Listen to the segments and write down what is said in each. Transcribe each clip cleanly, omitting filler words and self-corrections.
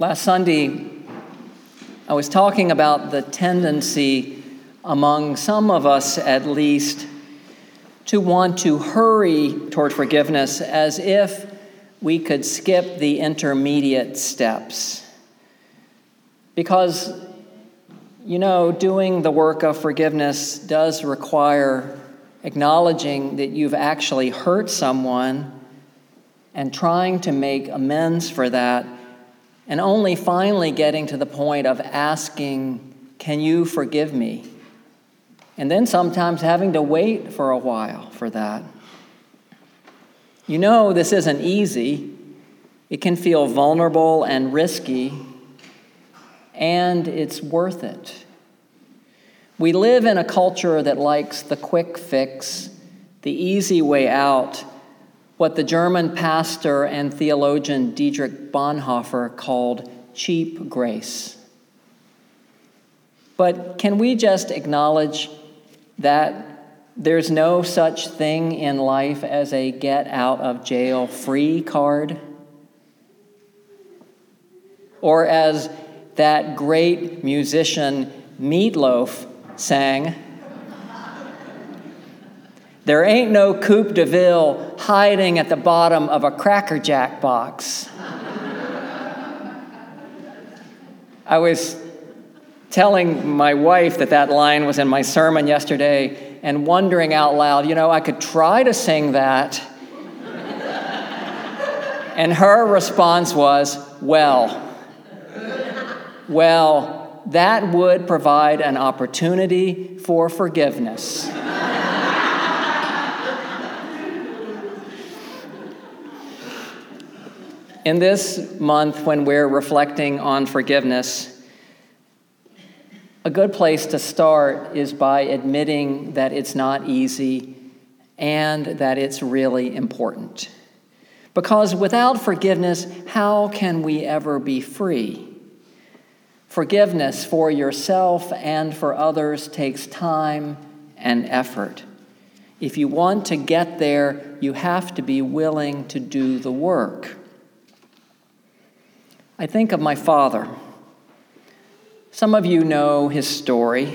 Last Sunday, I was talking about the tendency among some of us, at least, to want to hurry toward forgiveness as if we could skip the intermediate steps. Because, doing the work of forgiveness does require acknowledging that you've actually hurt someone and trying to make amends for that, and only finally getting to the point of asking, "Can you forgive me?" And then sometimes having to wait for a while for that. This isn't easy. It can feel vulnerable and risky, and it's worth it. We live in a culture that likes the quick fix, the easy way out, what the German pastor and theologian Dietrich Bonhoeffer called cheap grace. But can we just acknowledge that there's no such thing in life as a get-out-of-jail-free card? Or as that great musician Meatloaf sang, "There ain't no Coupe de Ville hiding at the bottom of a Cracker Jack box." I was telling my wife that line was in my sermon yesterday and wondering out loud, I could try to sing that. And her response was, well, that would provide an opportunity for forgiveness. In this month, when we're reflecting on forgiveness, a good place to start is by admitting that it's not easy and that it's really important. Because without forgiveness, how can we ever be free? Forgiveness for yourself and for others takes time and effort. If you want to get there, you have to be willing to do the work. I think of my father. Some of you know his story.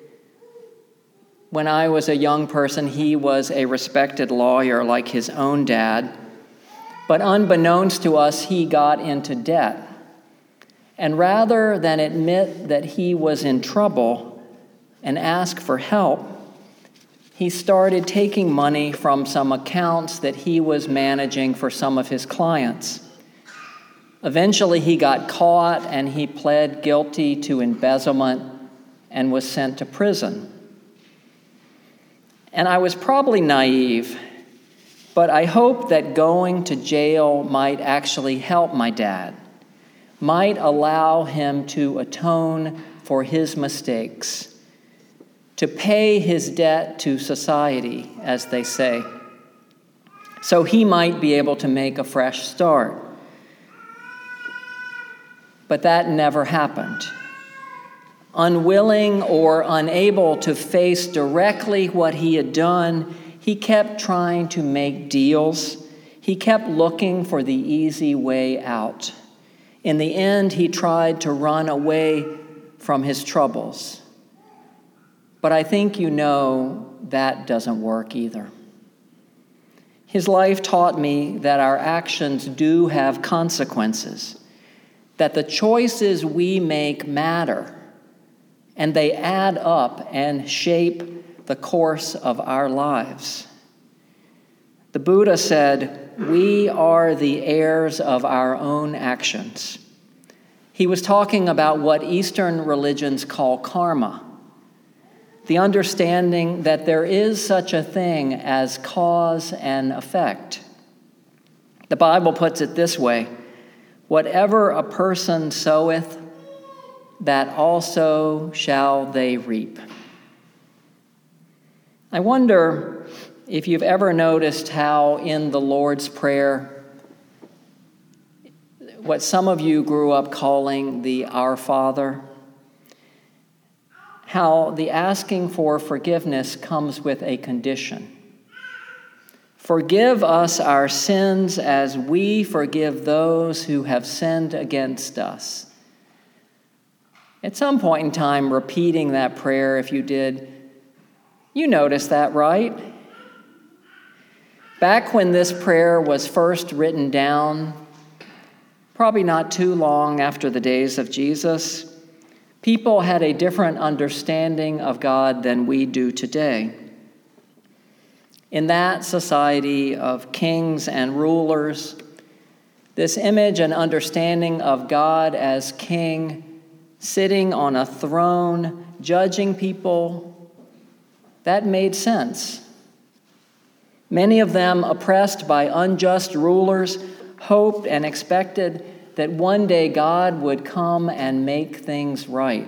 When I was a young person, he was a respected lawyer like his own dad. But unbeknownst to us, he got into debt. And rather than admit that he was in trouble and ask for help, he started taking money from some accounts that he was managing for some of his clients. Eventually, he got caught and he pled guilty to embezzlement and was sent to prison. And I was probably naive, but I hoped that going to jail might actually help my dad, might allow him to atone for his mistakes, to pay his debt to society, as they say, so he might be able to make a fresh start. But that never happened. Unwilling or unable to face directly what he had done, he kept trying to make deals. He kept looking for the easy way out. In the end, he tried to run away from his troubles. But I think that doesn't work either. His life taught me that our actions do have consequences, that the choices we make matter, and they add up and shape the course of our lives. The Buddha said, "We are the heirs of our own actions." He was talking about what Eastern religions call karma, the understanding that there is such a thing as cause and effect. The Bible puts it this way: "Whatever a person soweth, that also shall they reap." I wonder if you've ever noticed how in the Lord's Prayer, what some of you grew up calling the Our Father, how the asking for forgiveness comes with a condition. Forgive us our sins as we forgive those who have sinned against us. At some point in time, repeating that prayer, if you did, you noticed that, right? Back when this prayer was first written down, probably not too long after the days of Jesus, people had a different understanding of God than we do today. In that society of kings and rulers, this image and understanding of God as king, sitting on a throne, judging people, that made sense. Many of them, oppressed by unjust rulers, hoped and expected that one day God would come and make things right.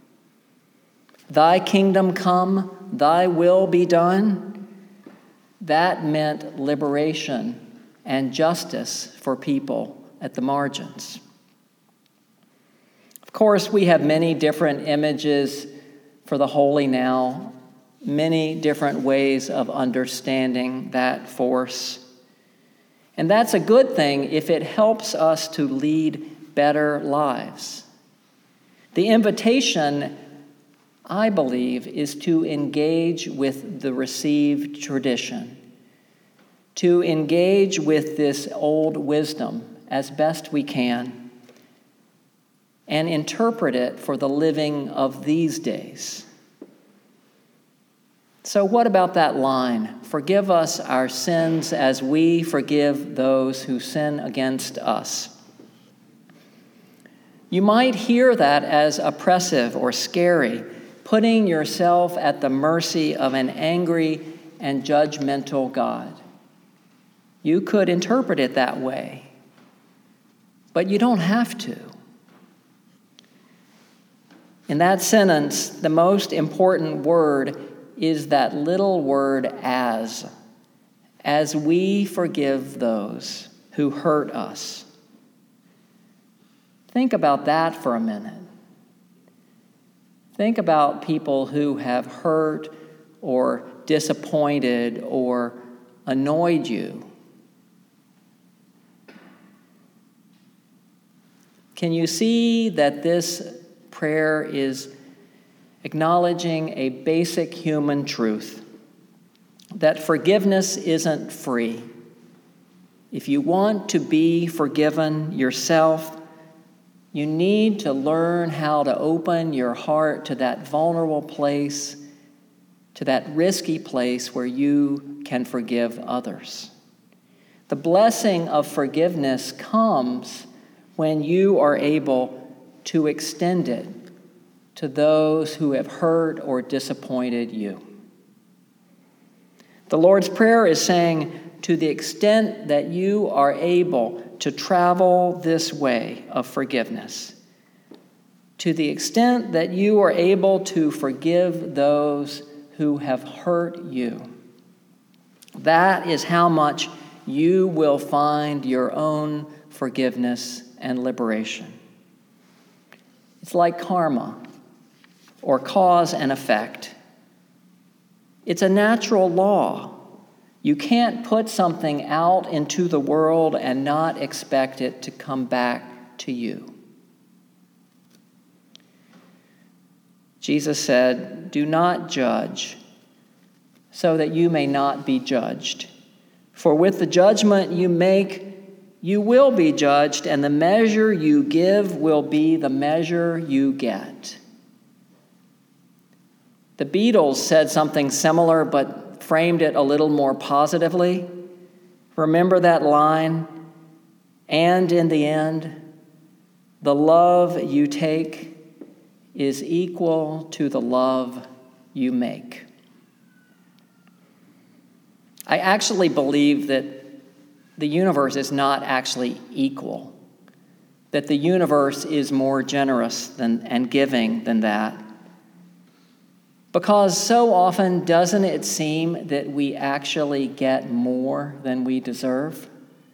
Thy kingdom come, thy will be done. That meant liberation and justice for people at the margins. Of course, we have many different images for the holy now, many different ways of understanding that force. And that's a good thing if it helps us to lead better lives. The invitation, I believe, is to engage with the received tradition, to engage with this old wisdom as best we can, and interpret it for the living of these days. So what about that line? Forgive us our sins as we forgive those who sin against us. You might hear that as oppressive or scary, putting yourself at the mercy of an angry and judgmental God. You could interpret it that way, but you don't have to. In that sentence, the most important word is that little word as we forgive those who hurt us. Think about that for a minute. Think about people who have hurt or disappointed or annoyed you. Can you see that this prayer is acknowledging a basic human truth, that forgiveness isn't free? If you want to be forgiven yourself, you need to learn how to open your heart to that vulnerable place, to that risky place where you can forgive others. The blessing of forgiveness comes when you are able to extend it to those who have hurt or disappointed you. The Lord's Prayer is saying, to the extent that you are able to travel this way of forgiveness, to the extent that you are able to forgive those who have hurt you, that is how much you will find your own forgiveness and liberation. It's like karma, or cause and effect. It's a natural law. You can't put something out into the world and not expect it to come back to you. Jesus said, "Do not judge, so that you may not be judged. For with the judgment you make, you will be judged, and the measure you give will be the measure you get." The Beatles said something similar, but framed it a little more positively. Remember that line? And in the end, the love you take is equal to the love you make. I actually believe that the universe is not actually equal, that the universe is more generous and giving than that. Because so often, doesn't it seem that we actually get more than we deserve?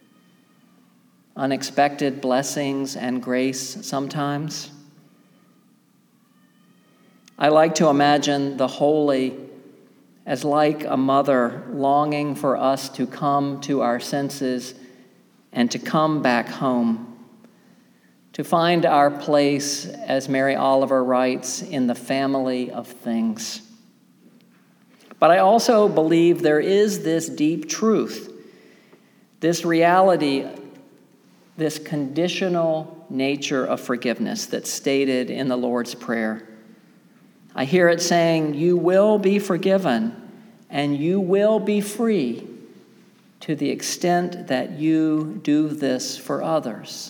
Unexpected blessings and grace sometimes. I like to imagine the holy as like a mother longing for us to come to our senses and to come back home, to find our place, as Mary Oliver writes, in the family of things. But I also believe there is this deep truth, this reality, this conditional nature of forgiveness that's stated in the Lord's Prayer. I hear it saying, you will be forgiven and you will be free to the extent that you do this for others.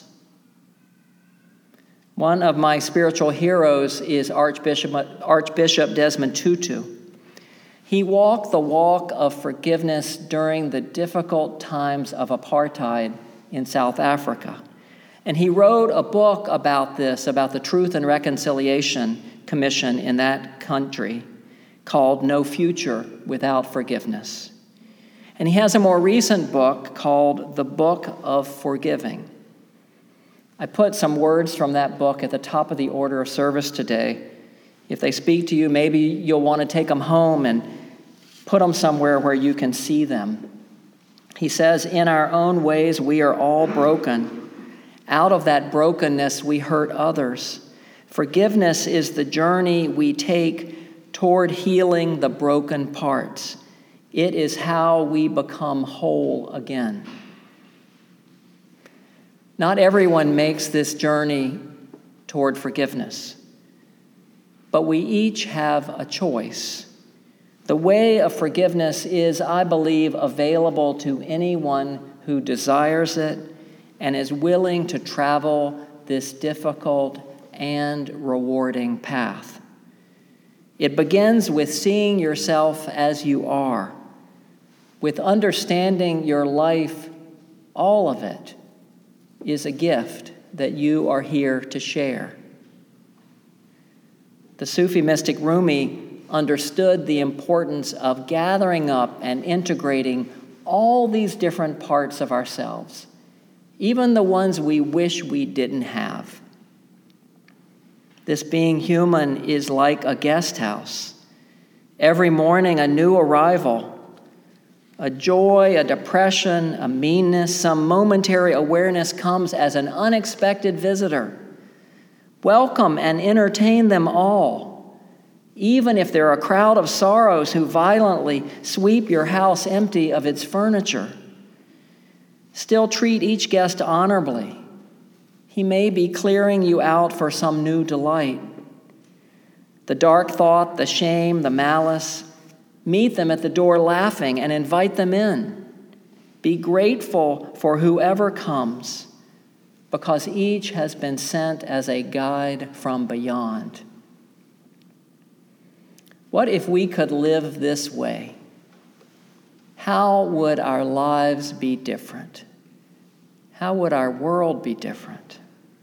One of my spiritual heroes is Archbishop Desmond Tutu. He walked the walk of forgiveness during the difficult times of apartheid in South Africa. And he wrote a book about this, about the Truth and Reconciliation Commission in that country, called No Future Without Forgiveness. And he has a more recent book called The Book of Forgiving. I put some words from that book at the top of the order of service today. If they speak to you, maybe you'll want to take them home and put them somewhere where you can see them. He says, in our own ways, we are all broken. Out of that brokenness, we hurt others. Forgiveness is the journey we take toward healing the broken parts. It is how we become whole again. Not everyone makes this journey toward forgiveness, but we each have a choice. The way of forgiveness is, I believe, available to anyone who desires it and is willing to travel this difficult and rewarding path. It begins with seeing yourself as you are, with understanding your life, all of it is a gift that you are here to share. The Sufi mystic Rumi understood the importance of gathering up and integrating all these different parts of ourselves, even the ones we wish we didn't have. This being human is like a guest house. Every morning, a new arrival, a joy, a depression, a meanness, some momentary awareness comes as an unexpected visitor. Welcome and entertain them all, even if they're a crowd of sorrows who violently sweep your house empty of its furniture. Still treat each guest honorably. He may be clearing you out for some new delight. The dark thought, the shame, the malice, meet them at the door laughing and invite them in. Be grateful for whoever comes, because each has been sent as a guide from beyond. What if we could live this way? How would our lives be different? How would our world be different?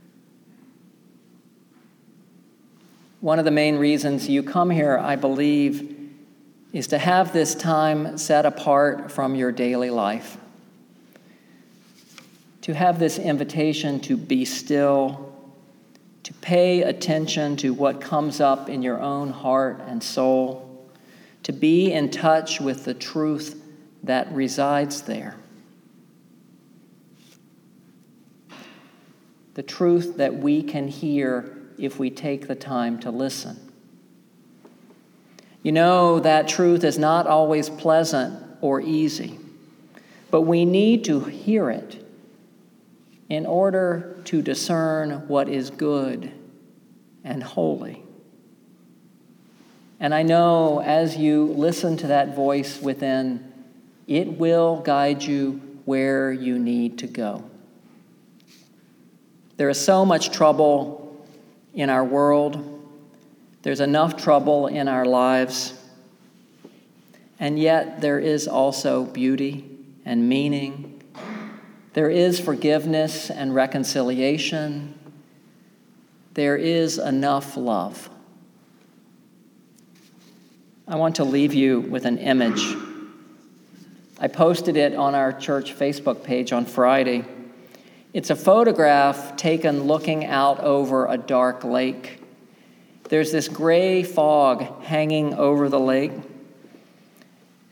One of the main reasons you come here, I believe, is to have this time set apart from your daily life. To have this invitation to be still, to pay attention to what comes up in your own heart and soul, to be in touch with the truth that resides there. The truth that we can hear if we take the time to listen. You know, that truth is not always pleasant or easy, but we need to hear it in order to discern what is good and holy. And I know as you listen to that voice within, it will guide you where you need to go. There is so much trouble in our world. There's enough trouble in our lives. And yet there is also beauty and meaning. There is forgiveness and reconciliation. There is enough love. I want to leave you with an image. I posted it on our church Facebook page on Friday. It's a photograph taken looking out over a dark lake. There's this gray fog hanging over the lake.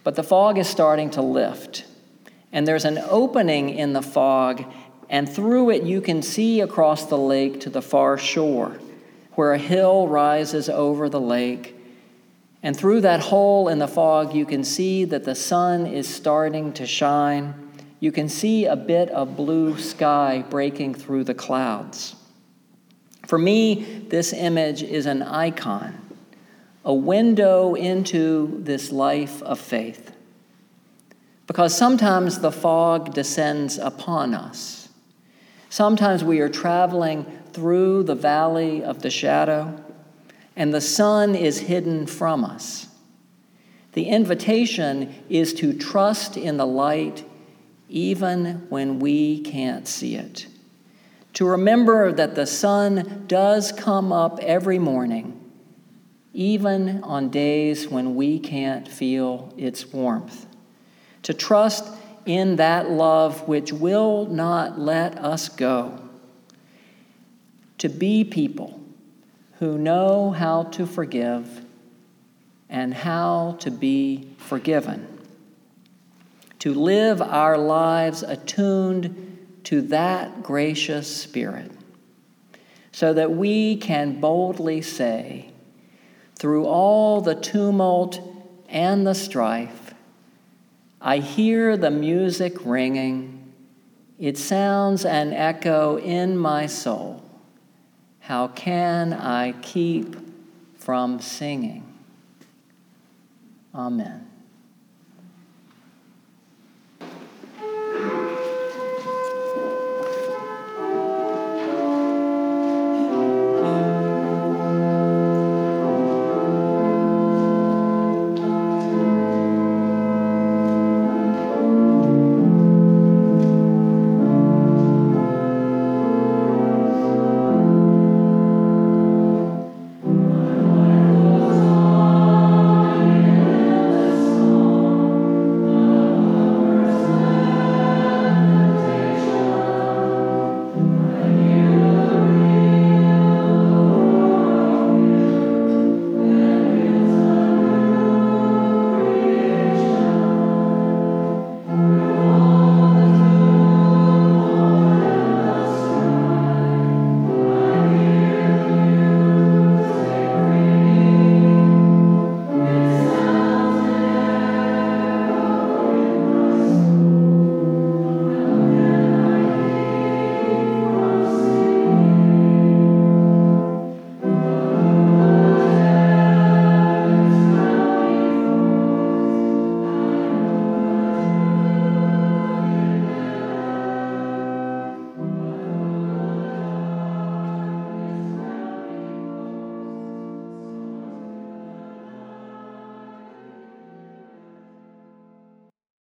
But the fog is starting to lift, and there's an opening in the fog, and through it you can see across the lake to the far shore, where a hill rises over the lake. And through that hole in the fog, you can see that the sun is starting to shine. You can see a bit of blue sky breaking through the clouds. For me, this image is an icon, a window into this life of faith. Because sometimes the fog descends upon us. Sometimes we are traveling through the valley of the shadow, and the sun is hidden from us. The invitation is to trust in the light even when we can't see it. To remember that the sun does come up every morning, even on days when we can't feel its warmth. To trust in that love which will not let us go. To be people who know how to forgive and how to be forgiven. To live our lives attuned to that gracious Spirit, so that we can boldly say, through all the tumult and the strife, I hear the music ringing. It sounds an echo in my soul. How can I keep from singing? Amen.